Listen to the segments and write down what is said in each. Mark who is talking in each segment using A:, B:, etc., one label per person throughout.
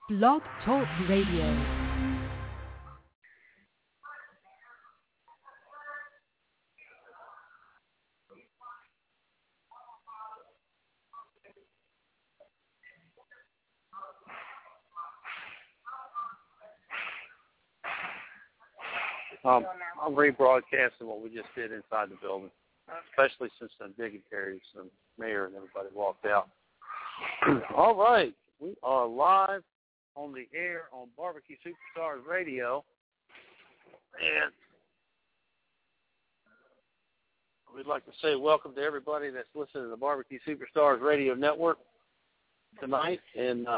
A: Blog Talk Radio.
B: I'm rebroadcasting what we just did inside the building, especially since the dignitaries and mayor and everybody walked out. All right, we are live on the air on Barbecue Superstars Radio, and we'd like to say welcome to everybody that's listening to the Barbecue Superstars Radio Network tonight, and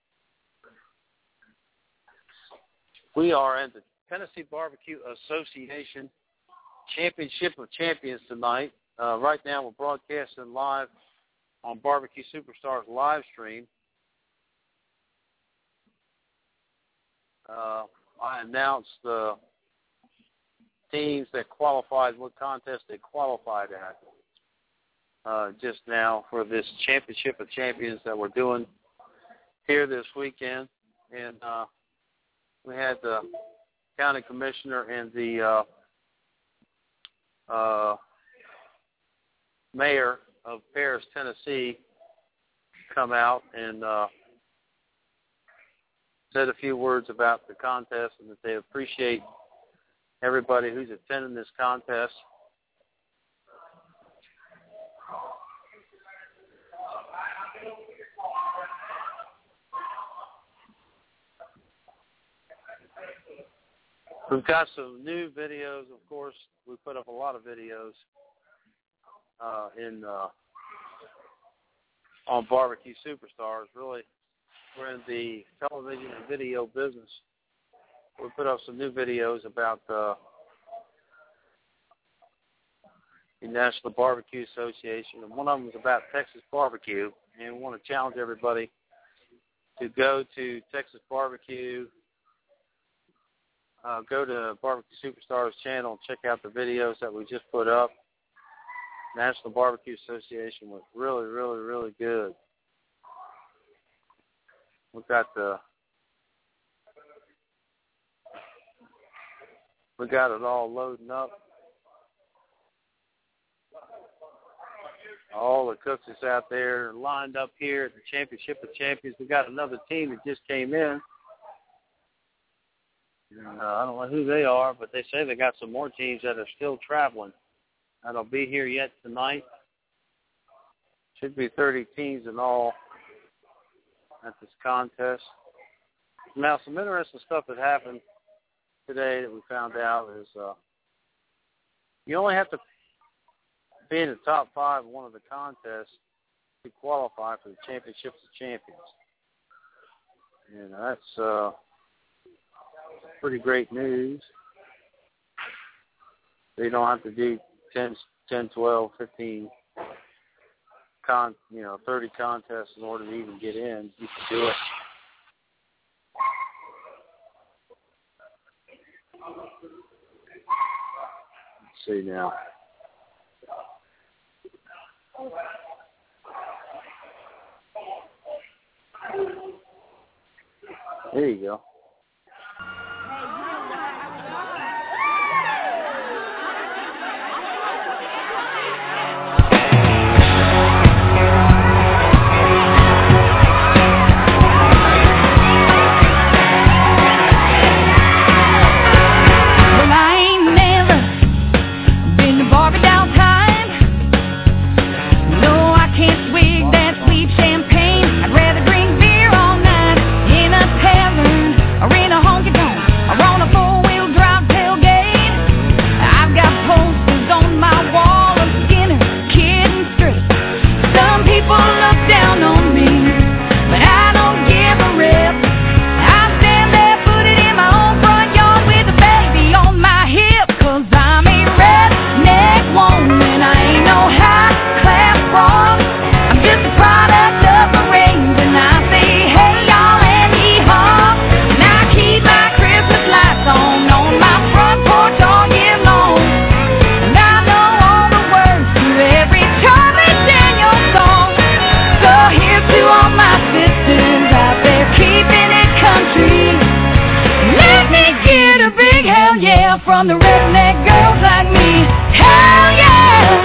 B: we are at the Tennessee Barbecue Association Championship of Champions tonight. Right now we're broadcasting live on Barbecue Superstars live stream. I announced the teams that qualified, what contest they qualified at just now for this Championship of Champions that we're doing here this weekend. And we had the county commissioner and the mayor of Paris, Tennessee, come out and said a few words about the contest and that they appreciate everybody who's attending this contest. We've got some new videos, of course. We put up a lot of videos on Barbecue Superstars. Really, we're in the television and video business. We put up some new videos about the National Barbecue Association, and one of them is about Texas barbecue. And we want to challenge everybody to go to Texas Barbecue. Go to Barbecue Superstars channel and check out the videos that we just put up. National Barbecue Association was really, really, really good. We got it all loading up. All the cooks is out there lined up here at the Championship of Champions. We got another team that just came in. I don't know who they are, but they say they got some more teams that are still traveling. That'll be here yet tonight. Should be 30 teams in all at this contest. Now, some interesting stuff that happened today that we found out is you only have to be in the top 5 of one of the contests to qualify for the Championships of Champions. And that's pretty great news. So you don't have to do 10, 12, 15, 30 contests in order to even get in. You can do it. Let's see now. There you go.
C: Champagne. I'd rather drink beer all night in a tavern from the redneck girls like me. Hell yeah!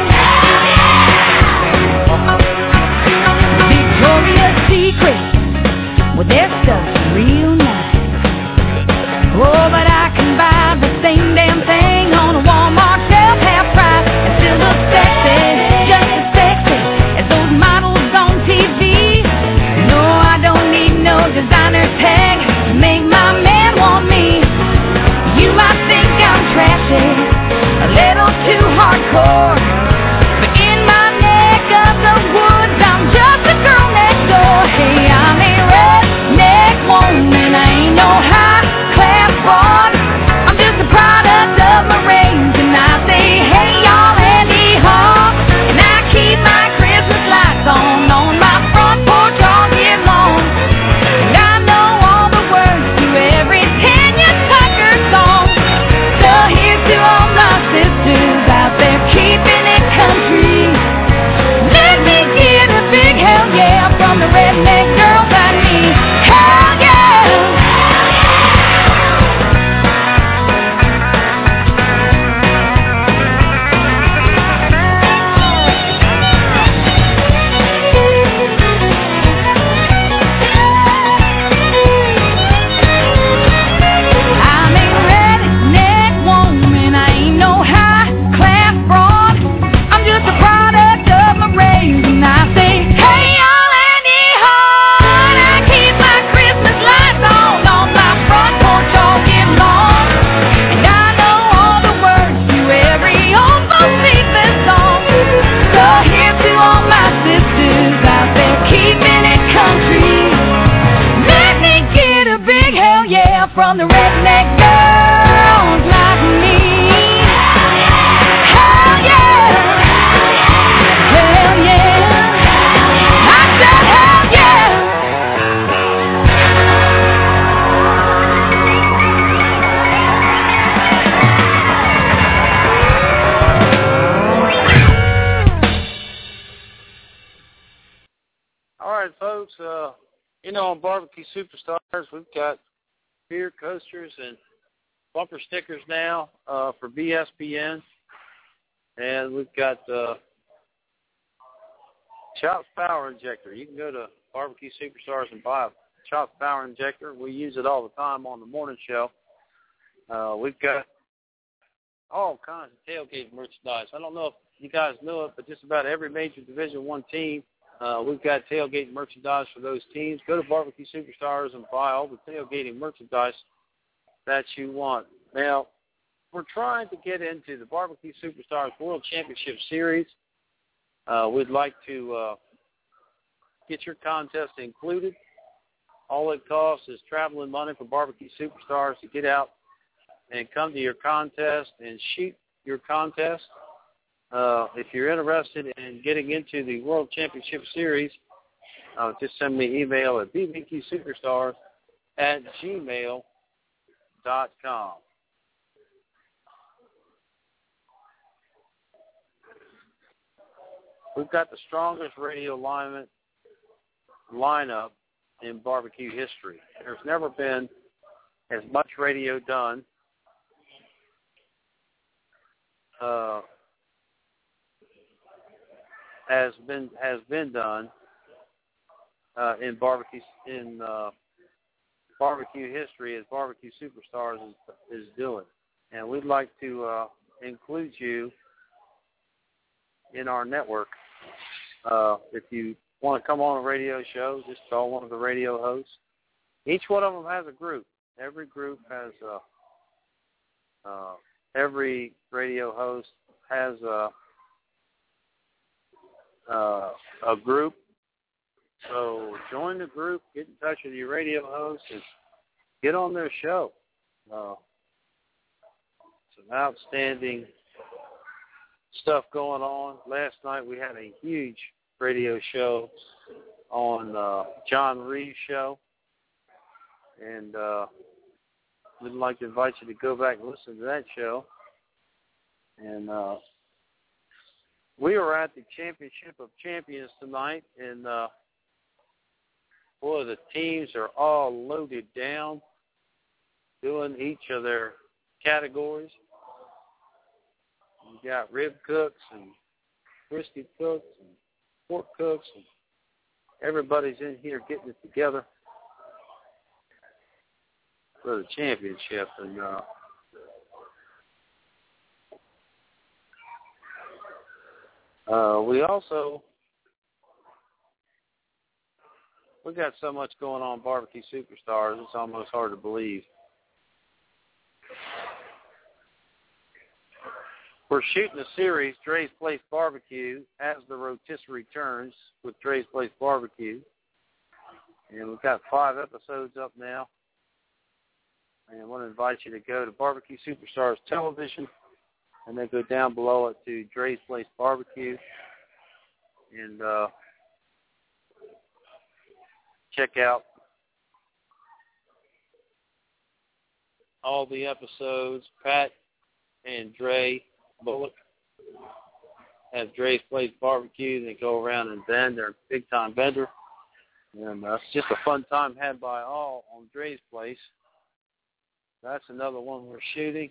C: Victoria's Secret, well, their stuff's real nice. Oh, but I can buy the same damn thing on a Walmart shelf, half price, and still look sexy, just as sexy as those models on TV. No, I don't need no designer tag to make my man want me. You might think I'm trashy, a little too hardcore, but in my neck of the woods, I'm just a girl next door. Hey, I'm a redneck woman, I ain't no high-class broad. I'm just a product of my range, and I say, hey, y'all, Andy Hall. And I keep my Christmas lights on my front porch all year long. And I know all the words to every Tanya Tucker song. So here's to all my sisters out there keeping it country. Let me get a big hell yeah from the redneck girls like me. Hell yeah! I'm a redneck woman, I ain't no high-class broad. I'm just a product of my race, and I say, hey, y'all, Andy Hall. I keep my Christmas lights on my front porch all year long. And I know all the words to every old Bo Cephas song. So here's to all my sisters out there keeping it country. Let me get a big hell yeah from the redneck girls like me. Hell yeah! Hell yeah! I said hell yeah!
B: All right, folks. On Barbecue Superstars, we've got beer coasters and bumper stickers now for BSPN. And we've got Chops Power Injector. You can go to Barbecue Superstars and buy a Chops Power Injector. We use it all the time on the morning show. We've got all kinds of tailgate merchandise. I don't know if you guys know it, but just about every major Division I team, we've got tailgate merchandise for those teams. Go to Barbecue Superstars and buy all the tailgating merchandise that you want. Now, we're trying to get into the Barbecue Superstars World Championship Series. We'd like to get your contest included. All it costs is traveling money for Barbecue Superstars to get out and come to your contest and shoot your contest. If you're interested in getting into the World Championship Series, just send me an email at bbqsuperstars@gmail.com. We've got the strongest radio lineup in barbecue history. There's never been as much radio done has been done in barbecue history as Barbecue Superstars is doing, and we'd like to include you in our network. If you want to come on a radio show, just call one of the radio hosts. Each one of them has a group. Every group has every radio host has a group. So join the group, get in touch with your radio host, and get on their show. Some outstanding stuff going on. Last night we had a huge radio show on John Reeves' show, and we'd like to invite you to go back and listen to that show. And we were at the Championship of Champions tonight, and boy, the teams are all loaded down, doing each of their categories. We got rib cooks and brisket cooks and pork cooks, and everybody's in here getting it together for the championship. And we got so much going on Barbecue Superstars, it's almost hard to believe. We're shooting a series, Dre's Place Barbecue, as the rotisserie returns with Dre's Place Barbecue. And we've got 5 episodes up now. And I want to invite you to go to Barbecue Superstars Television and then go down below it to Dre's Place Barbecue. And check out all the episodes. Pat and Dre Bullock have Dre's Place Barbecue. They go around and bend. They're a big-time bender. And it's just a fun time had by all on Dre's Place. That's another one we're shooting.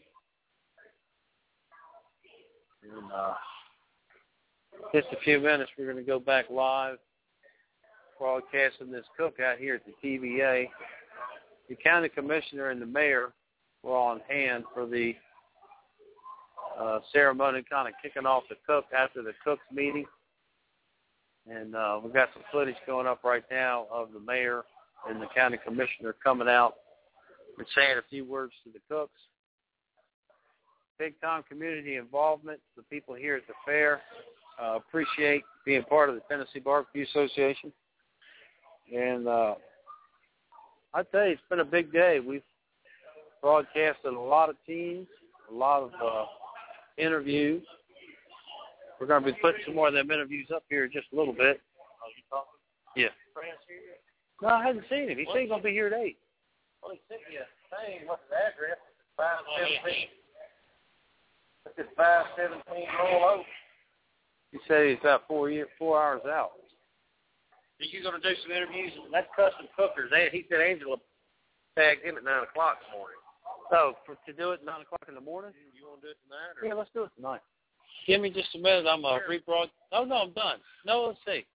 B: And just a few minutes, we're going to go back live, broadcasting this cookout here at the TVA. The county commissioner and the mayor were on hand for the ceremony, kind of kicking off the cook after the cooks meeting. And we've got some footage going up right now of the mayor and the county commissioner coming out and saying a few words to the cooks. Big-time community involvement. The people here at the fair appreciate being part of the Tennessee Barbecue Association. And I tell you, it's been a big day. We've broadcasted a lot of teams, a lot of interviews. We're going to be putting some more of them interviews up here in just a little bit.
D: Are you talking?
B: Yeah.
D: France here yet?
B: No, I haven't seen him. He said he's going to be here at 8.
D: Well, he sent me a thing. What's the address? 517. What's this 517 Royal Oak?
B: He said he's about 4 hours out.
D: Are you going to do some interviews? That's Custom Cookers. He said Angela tagged him at 9 o'clock this morning.
B: So, to do it at 9 o'clock in the morning?
D: You want to do it tonight? Or?
B: Yeah, let's do it tonight. Give me just a minute. I'm rebroad. Oh, no, I'm done. No, let's see.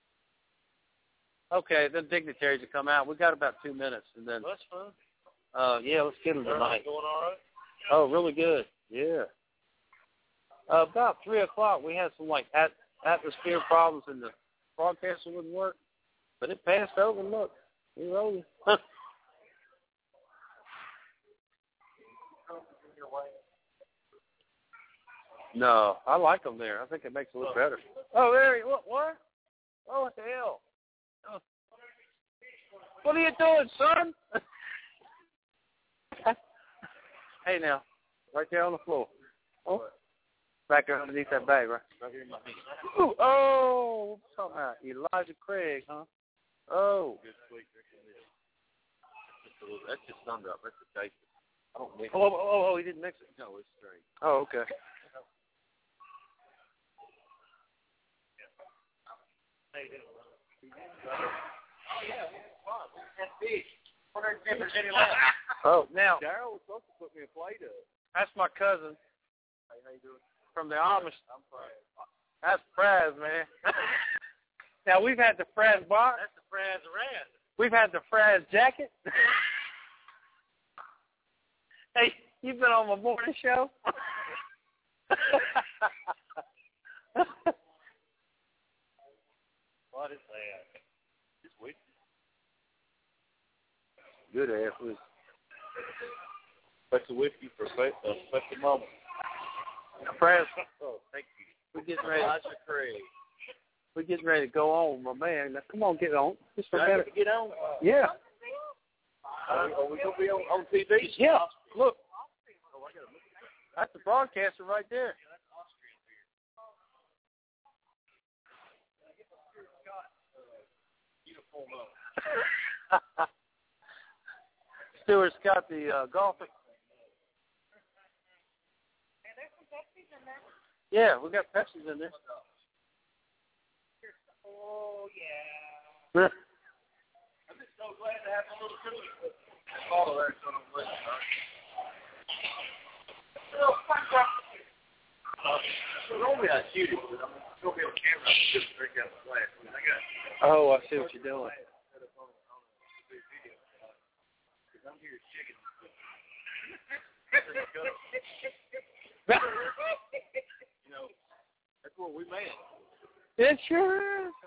B: Okay, the dignitaries will come out. We've got about 2 minutes. And then.
D: Well, that's fun.
B: Yeah, let's get them tonight.
D: Going all right?
B: Oh, really good. Yeah. About 3 o'clock, we had some, atmosphere problems and the broadcaster wouldn't work. But it passed over. Look, we're rolling. No, I like them there. I think it makes it look better. Oh, there he what? Oh, what the hell? Oh. What are you doing, son? Hey, now, right there on the floor. Oh, back there underneath that bag, right?
D: Right here in my hand.
B: Ooh, oh, what's talking about? Elijah Craig, huh? Oh.
D: Good sweet. That's just thumbed up. That's the taste. I don't mix it.
B: Oh, he didn't mix it?
D: No, it's straight.
B: Oh, okay. Oh, now
D: Darryl was supposed to put me a plate up.
B: that's my cousin.
D: Hey, how you doing?
B: From the Amish.
D: I'm fine.
B: That's Fraz, man. Now we've had the Fraz box.
D: That's the Fraz around.
B: We've had the Fraz jacket. Hey, you've been on my morning show.
D: What is that? It's sweet.
B: Good ass.
D: Special whiskey for a special moment.
B: Fraz,
D: Oh, thank you.
B: we're getting ready.
D: Elijah Craig.
B: We're getting ready to go on, my man. Now, come on, get on. Just for a
D: Did I
B: minute.
D: get to get on?
B: Yeah.
D: Are we going to be on TV?
B: Yeah. Look. That's the broadcaster right there. Stuart Scott, the golfer. Yeah, we got Pepsi's in there.
D: Oh, yeah. I'm just so glad to have a little cookie. All of that's on the list, huh? Normally I shoot it, but I'm going to be on camera. I'm just break out the flash. I mean,
B: Oh, I see what you're doing.
D: I'm here chicken. You know, that's what we made.
B: It sure is.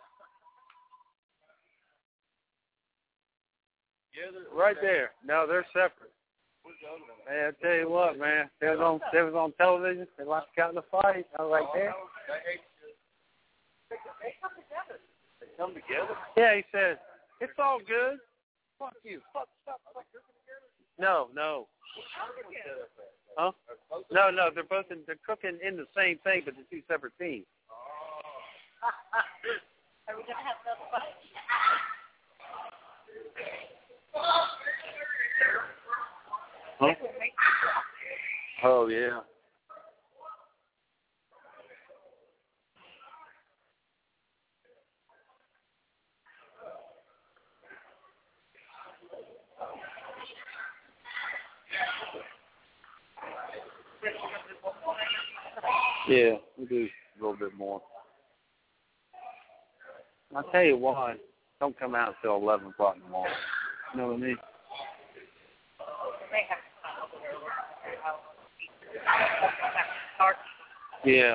D: Yeah,
B: Right there. No, they're separate. Hey, I tell you what, man. They was on television. They lost out in the fight. I was like, there.
D: They come together?
B: Yeah, he said, it's all good. Fuck you. Stop. No. Huh? No, they're cooking in the same thing, but they're two separate teams.
C: Are we going to have another fight?
B: Huh? Oh, yeah. Yeah, we do a little bit more. I'll tell you why. Don't come out until 11 o'clock in the morning. You know what I mean? Yeah.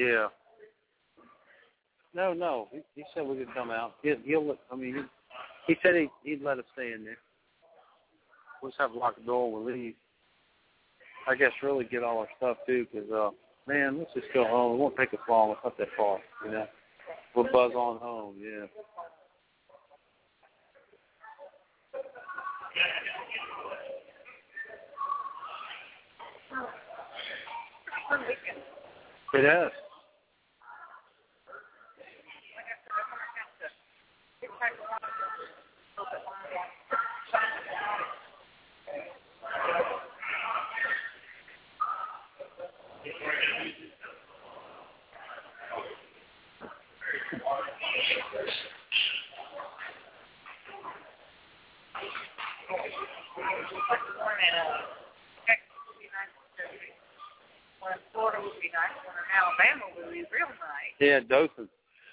B: No. He said we could come out. He said he'd let us stay in there. We'll just have to lock the door when we leave. I guess really get all our stuff too, because man, let's just go home. It won't take us long. It's not that far, you know. We'll buzz on home, yeah. It has.
C: Florida would be nice. Alabama would be real nice.
B: Yeah, Dothan.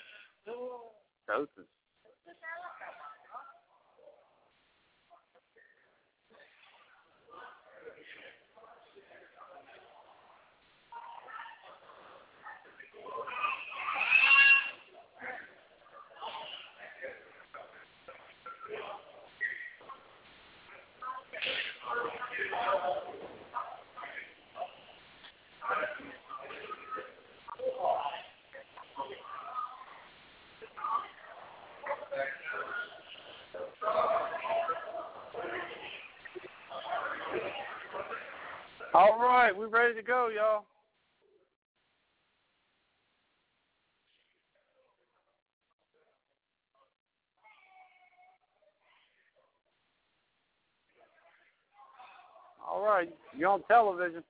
B: All right, we're ready to go, y'all. All right, you're on television.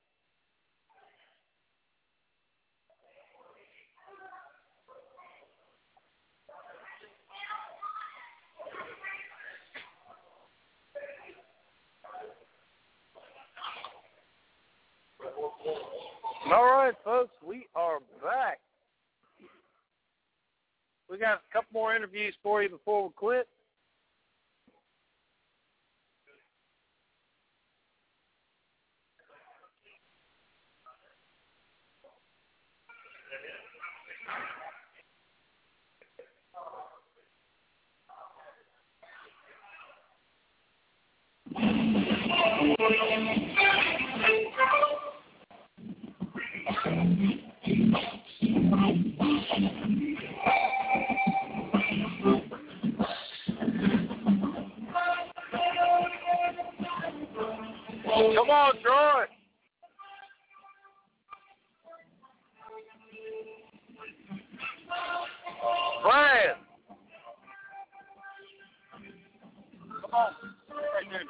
B: All right, folks, we are back. We got a couple more interviews for you before we quit. Come on, Troy. Brad. Come on. Right there,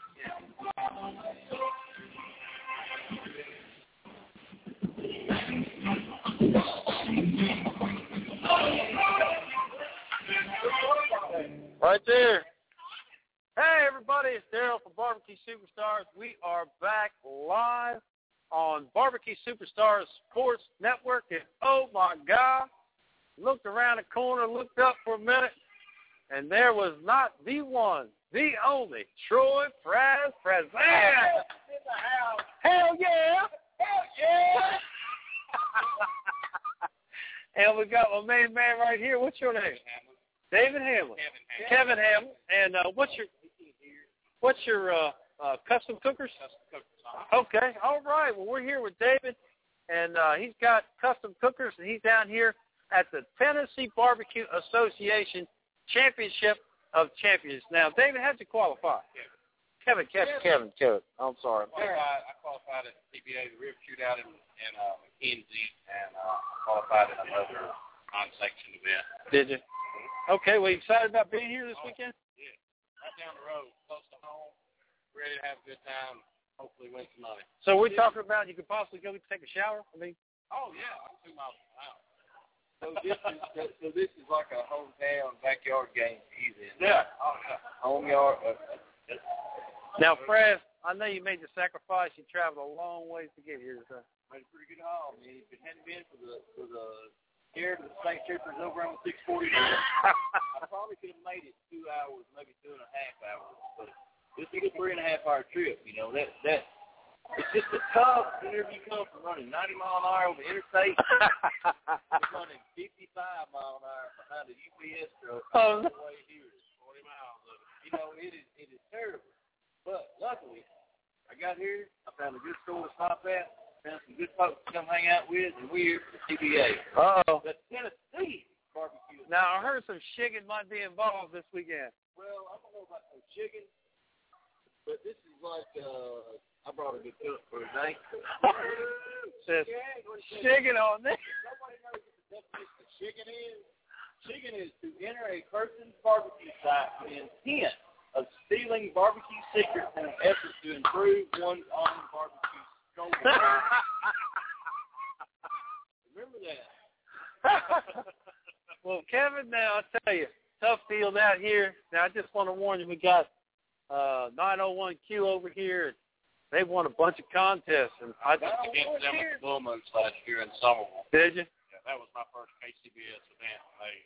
B: right there. Hey, everybody, it's Daryl from Barbecue Superstars. We are back live on Barbecue Superstars Sports Network. And, oh, my God, looked around the corner, looked up for a minute, and there was not the one, the only, Troy Fraz. Hell yeah! Hell yeah! And we got my main man right here. What's your name? David Hamlin. Kevin Hamlin. And what's your custom cookers? Okay. All right. Well, we're here with David, and he's got custom cookers, and he's down here at the Tennessee Barbecue Association Championship of Champions. Now, David, how'd you qualify? Kevin. I'm sorry.
E: I qualified at CBA, the River Shootout in McKenzie, and qualified in another non-section event.
B: Did you? Okay. Well, you excited about being here this weekend?
E: Yeah. Right down the road, close to home, ready to have a good time, hopefully win some money.
B: So we're talking about you could possibly go take a shower? I mean.
E: Oh, yeah. I'm 2 miles from the house.
D: So this is like a hometown backyard game for you then.
E: Yeah.
D: Home yard.
B: Now, Fraz, I know you made the sacrifice. You traveled a long ways to get here. So.
D: Made a pretty good haul, man. If it hadn't been for the care of the state troopers over on 640, I probably could have made it 2 hours, maybe 2.5 hours. But this is a 3.5-hour trip. You know that it's just a tough whenever you come from running 90 mile an hour over the interstate, running 55 mile an hour behind a UPS truck all the way here. 40 miles of it. You know, it is terrible. But luckily, I got here. I found a good store to stop at. Found some good folks to come hang out with, and we're here for the TBA.
B: Uh-oh.
D: The Tennessee Barbecue.
B: Now, I heard some shigging might be involved this weekend.
D: Well, I don't know about no chicken, but this is like, I brought a good cook for today.
B: Says shigging on this.
D: Nobody knows what the definition of chicken is. Chicken is to enter a person's barbecue site with the intent of stealing barbecue secrets in an effort to improve one's own barbecue scope. Remember that.
B: Well, Kevin, now I tell you, tough field out here. Now I just want to warn you, we got 901Q over here. And they won a bunch of contests, and I
E: against them at the Bullmans last year in Somerville.
B: Did you?
E: Yeah, that was my first KCBS event.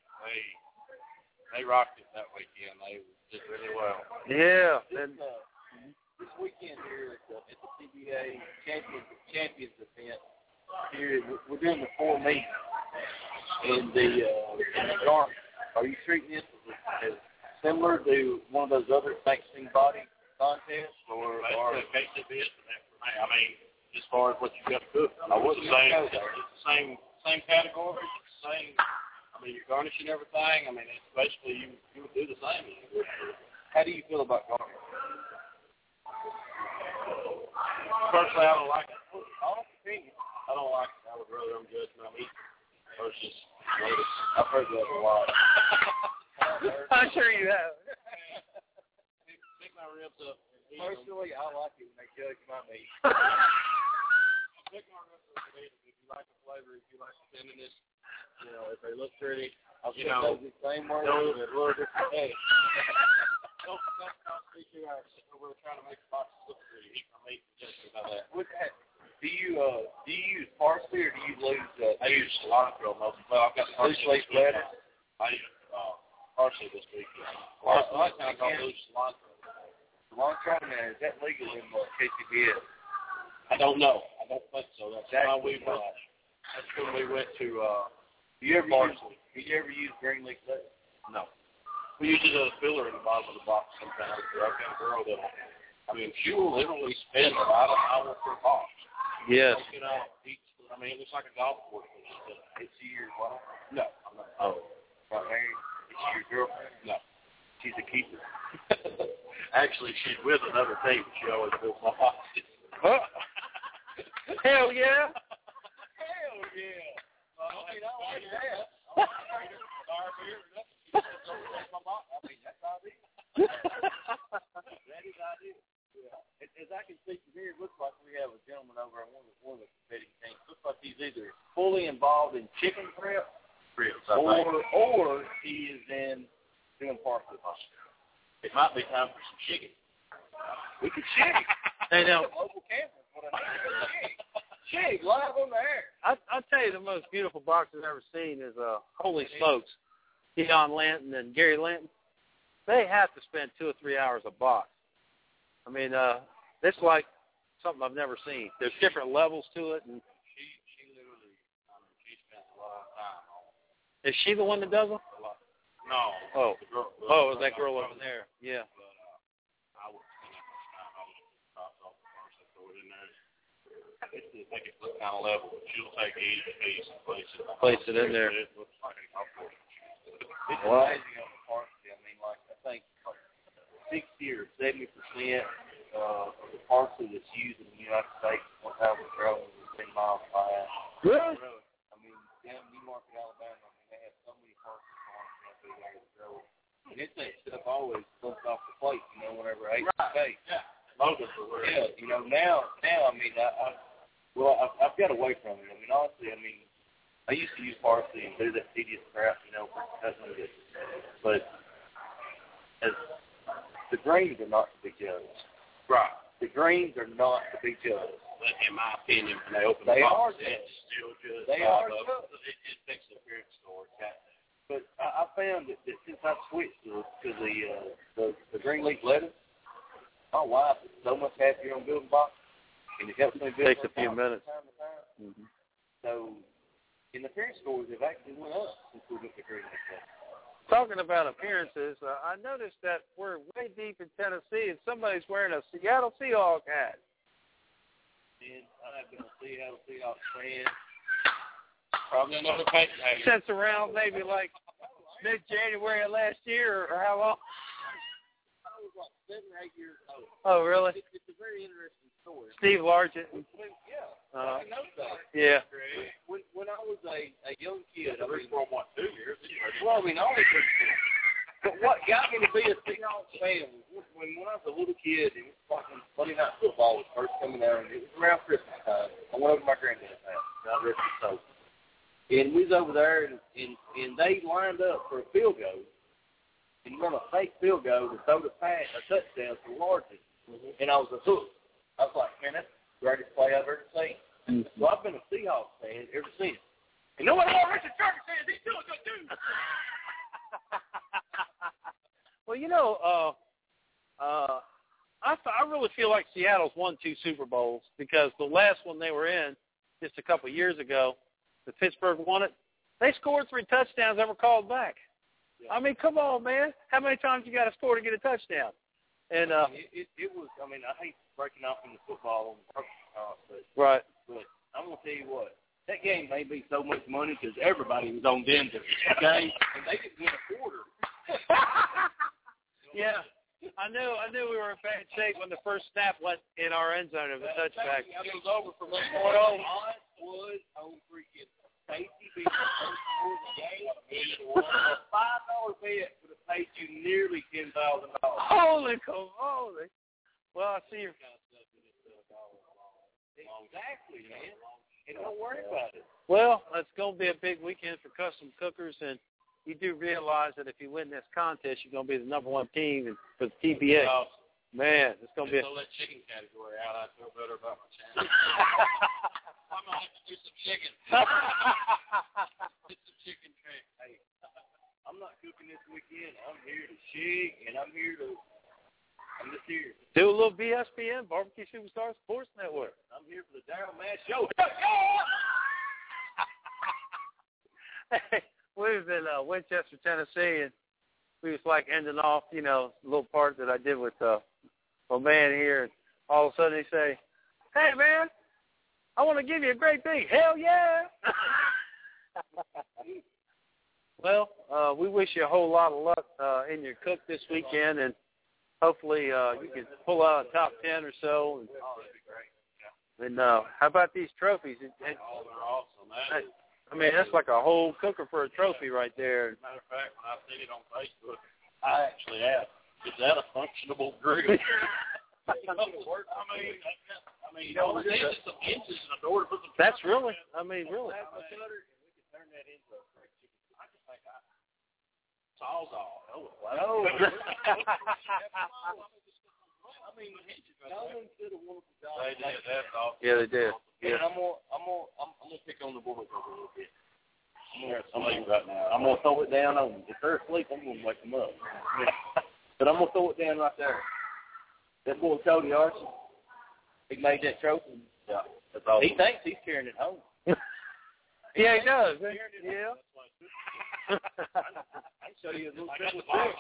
E: They rocked it that weekend. They did really well.
B: Yeah.
D: This weekend here at the CBA Champions event, here we're doing the 4 meets in the garden. Are you treating this as similar to one of those other vaccine body contests, or
E: KCBS? I mean, as far as what you got to cook, it's the same category, same. I mean, you're garnishing everything. I mean, it's basically you would do the same.
D: How do you feel about garnish?
E: Personally, I don't like it. Honest opinion, I don't like it. I would rather them judge my meat versus lettuce. I've heard that a lot.
B: I'm sure you have.
E: Pick my ribs up.
D: Personally, I like it when they judge my meat.
E: Pick my ribs up and eat them. If you like the flavor, if you like the tenderness, you know, if they look pretty, you know,
D: the same word with a little different head.
E: Don't be too hours sitting over trying to make the boxes look pretty. Eat my meat and judge me by that.
D: Do you use parsley or do you lose?
E: I use cilantro most. Well, I've got parsley. I use parsley this week. A lot of times I'll lose cilantro.
D: Cilantro, now, is that legal in KCBS?
E: I don't know. I don't think so. That's why we went. That's when we went to.
D: Do you ever use green leaf lettuce?
E: No. We use it as a filler in the bottom of the box sometimes. I've got a girl that, I mean, she will literally spend about an hour per box.
B: Yes.
E: You know, I mean, it looks like a golf course.
D: Is she your wife?
E: No, I'm not.
D: Oh. Not married? Is she your girlfriend?
E: No.
D: She's a keeper.
E: Actually, she's with another team. She always builds my boxes.
B: Hell yeah.
D: Hell yeah. I mean, I like that. That is ideal. Yeah. As I can see from here, it looks like we have a gentleman over on one of the competing teams. Looks like he's either fully involved in chicken prep, or he is in doing parsley.
E: It might be time for some chicken.
D: We could chicken.
B: Hey, now,
D: local cameras. What I need is chicken. Shig, live on the air.
B: I'll tell you the most beautiful box I've ever seen is Holy Smokes, Deion Lanton and Gary Lanton. They have to spend 2 or 3 hours a box. I mean, it's like something I've never seen. There's different levels to it. And
E: She literally, she spends a lot of time on
B: is she the one that does them?
E: No.
B: Oh.
E: The girl,
B: Oh, is that girl over there? Yeah.
E: But I wouldn't spend that much time on it. Tops off the first and throw it in there. It's to make it look kind of level. She'll take each piece and place it in there. It looks like a golf course.
D: It's amazing on the varsity. I mean, like, I think 60 or 70% of the varsity that's used in the United States, 1,000 travel is 10 miles by hour.
B: Really?
D: I mean, down in Newmarket, Alabama, I mean, they have so many varsity farms down there that go. And it's that stuff always slips off the plate, you know, whenever I ate the steak.
E: Yeah. Most of it.
D: Yeah, you know, now, I mean, I've got away from it. I mean, honestly, I mean, I used to use varsity and do that tedious crap, you know, for customers. But as the greens are not to be judged.
E: Right.
D: The greens are not to be judged.
E: In my opinion, when they open
D: They
E: the
D: are
E: box,
D: judged.
E: it's still just
D: They are judged.
E: It fixes the appearance store.
D: But I found that since I switched to the green leaf lettuce, my wife is so much happier on building boxes. And it helps me build.
B: Takes a few minutes.
D: Time to time.
B: Mm-hmm.
D: So, in the appearance stores, they've actually went up since we went to green leaf lettuce.
B: Talking about appearances, I noticed that we're way deep in Tennessee and somebody's wearing a Seattle Seahawks hat.
D: And I've been a Seattle Seahawks fan.
E: Probably another paper.
B: Since around maybe like mid-January of last year, or how long?
D: I was like 7 or 8 years old.
B: Oh, really?
D: It's a very interesting story.
B: Steve Largent.
D: Yeah,
B: Uh-huh.
D: I know that.
B: Yeah.
D: When I was a young kid, I mean,
E: 2 years.
D: well, I mean, only for, but what got me to be a Seahawks fan was when I was a little kid, and it was like when Monday Night Football was first coming out, and it was around Christmas time. I went over to my granddad's house. God rest his soul. And we was over there, and they lined up for a field goal, and you run a fake field goal to throw the pass, a touchdown for Largent. And I was a hook. I was like, man, that's the greatest play I've ever seen. So I've been a Seahawks fan ever since. And no one more Richard Sherman says he's still a good dude.
B: Well, you know, I really feel like Seattle's won 2 Super Bowls because the last one they were in just a couple of years ago, the Pittsburgh won it. They scored 3 touchdowns that were called back. Yeah. I mean, come on, man. How many times you got to score to get a touchdown? And
D: it was. I mean, I hate breaking off into football on the purpose,
B: right.
D: But I'm gonna tell you what. That game made me so much money because everybody was on Denver, okay? And they didn't win a quarter.
B: Yeah, I knew we were in bad shape when the first snap went in our end zone of the touchback.
D: It was over from that point on. Odds was on freaking safety beat the first score of the game. A $5 bet would have paid you nearly $10,000.
B: Holy holy! Well, I see you.
D: Exactly, man. And don't worry about it.
B: Well, it's going to be a big weekend for custom cookers, and you do realize that if you win this contest, you're going to be the #1 team for the TBA. Man, it's going to be.
E: Throw that chicken category out. I feel better about my channel. I'm gonna have to do some chicken. Get some chicken track.
D: Hey, I'm not cooking this weekend. I'm here to shig, and I'm just here.
B: Do a little BSPN, Barbecue Superstar Sports Network.
D: I'm here for the Darryl Mass Show.
B: Hey, we was in Winchester, Tennessee, and we was like ending off, you know, a little part that I did with my man here. And all of a sudden he say, "Hey, man, I want to give you a great big hell yeah." Well, we wish you a whole lot of luck in your cook this weekend, and hopefully you can pull out a top 10 or so. And,
E: that'd be great. Yeah.
B: And how about these trophies?
E: They're awesome.
B: I mean, that's like a whole cooker for a trophy right there.
E: Matter of fact, when I seen it on Facebook, I actually asked, "Is that a functionable grill?" I mean, you know, we needed some inches in the door to put some.
B: That's really, I mean, really.
D: We could turn that into a fried chicken.
E: I just think Sawzall.
D: No. I mean, no one did a wonderful job.
E: They did. That's awesome.
B: Yeah, they did.
E: And I'm gonna pick on the boys a little bit. I'm gonna throw it down on them. If they're asleep, I'm gonna wake them up. But I'm gonna throw it down right there. That boy Cody Arson, he made that trophy. Yeah, that's all. He thinks he's carrying it home.
B: Yeah, he does. Yeah.
E: I can show you a little trick.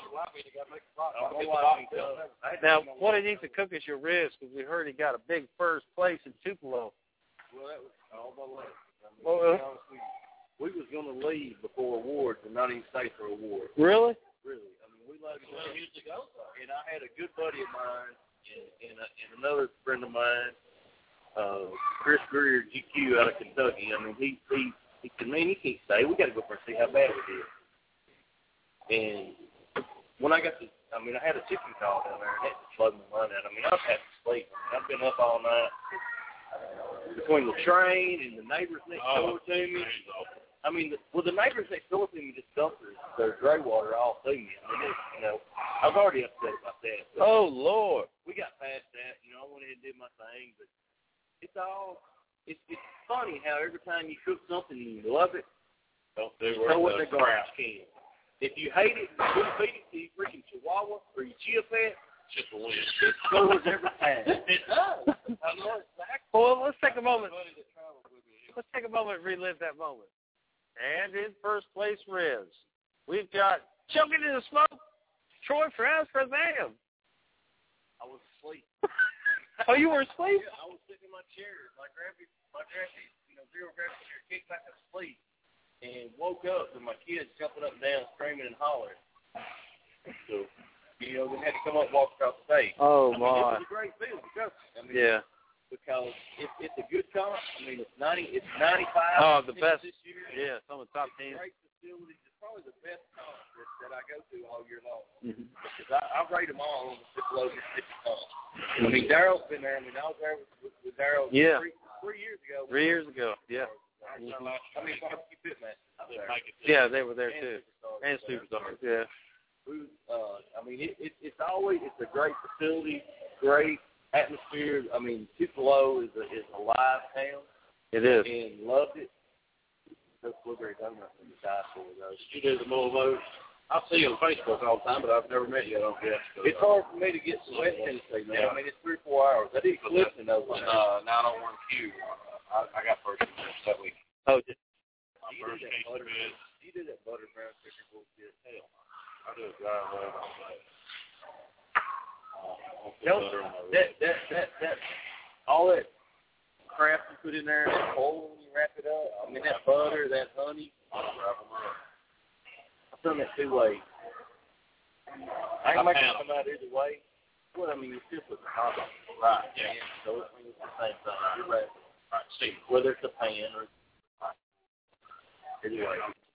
B: Now, what he needs to cook is your ribs, because we heard he got a big first place in Tupelo.
E: Well, that was all my life. We was going to leave before awards and not even stay for awards.
B: Really?
E: Really. I mean, we left years ago. And I had a good buddy of mine and another friend of mine, Chris Greer, GQ out of Kentucky. I mean, he said, man, you can't stay. We got to go for and see how bad it is. And when I got I had a chicken call down there, and that slowed my mind out. I mean, I've had to sleep. I've been up all night between the train and the neighbors next door to me. I mean, the neighbors next door to me just dumped their gray water all through me. I mean, I was already upset about that.
B: Oh, Lord.
E: We got past that. I went ahead and did my thing, but it's funny how every time you cook something and you love it, you throw it in the garbage can. If you hate it, you feed it to your freaking Chihuahua or your Chia Pet,
D: Just a win.
E: it scores every time. It does. I know exactly.
B: Well, let's take a moment. Let's take a moment and relive that moment. And in first place, ribs. We've got choking in the smoke, Troy Frazan.
E: I was asleep.
B: Oh, you were asleep?
E: Yeah, I was sitting in my chair. My gravity, zero gravity chair kicked back to sleep and woke up with my kids jumping up and down, screaming and hollering. So, they had to come up and walk across the stage.
B: Oh,
E: It
B: my.
E: was a great feeling.
B: Yeah.
E: Because it's a good comp. It's 95.
B: Oh, the best.
E: This year.
B: Yeah, some of the top teams.
E: Great facilities. It's probably the best comp that I go to all year long.
B: Mm-hmm.
E: Because I rate them all on the Tupelo, Mississippi comp. I mean, Daryl's been there. I was there with Daryl 3 years ago.
B: 3 years ago, yeah.
E: Barbecue Pit Masters.
B: Yeah, they were there too. And Superstars, yeah.
E: It's always a great facility, great atmosphere. I mean, Tupelo is a live town.
B: It is.
E: And loved it. Those blueberry donuts in the dinosaur, those.
D: You do the Mulvo. I see you on Facebook all the time, but I've never met you. I don't guess.
E: It's hard for me to get to West Tennessee, man.
D: Yeah.
E: I mean, it's 3 or 4 hours. I did Clifton those.
D: 901Q. I got first that week.
B: Oh,
E: You did that butter brown chicken bullshit. Hell.
D: I do a dry rub.
E: That all that crap you put in there, that oil when you wrap it up. I mean, that butter, that honey. I've done that 2 ways. I can make it come out either way. Well, I mean, you still put the hot on. Right. Yeah. So it's the same thing. You're right.
D: Right. See.
E: Whether it's a pan or anyway.